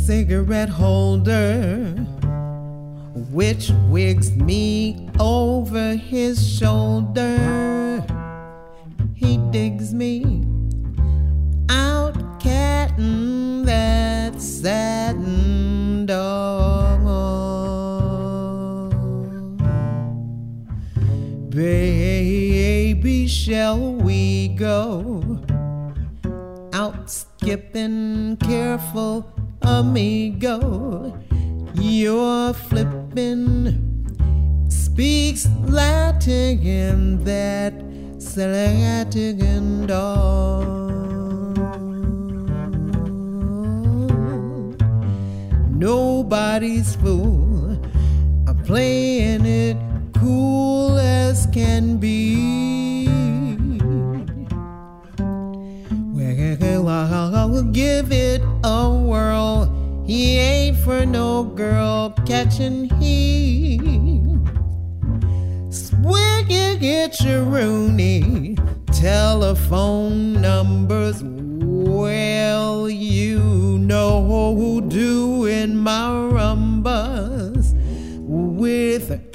cigarette holder, which wigs me over his shoulder. He digs me out catting that satin dog. Baby, shall we go out skipping, careful amigo? You're flipping, speaks Latin, that Latin dog. Nobody's fool, I'm playing it cool as can be. Well, I'll give it a whirl. He ain't for no girl catching heat. Where you get your Rooney telephone numbers? Well, you know who doing my rumbas with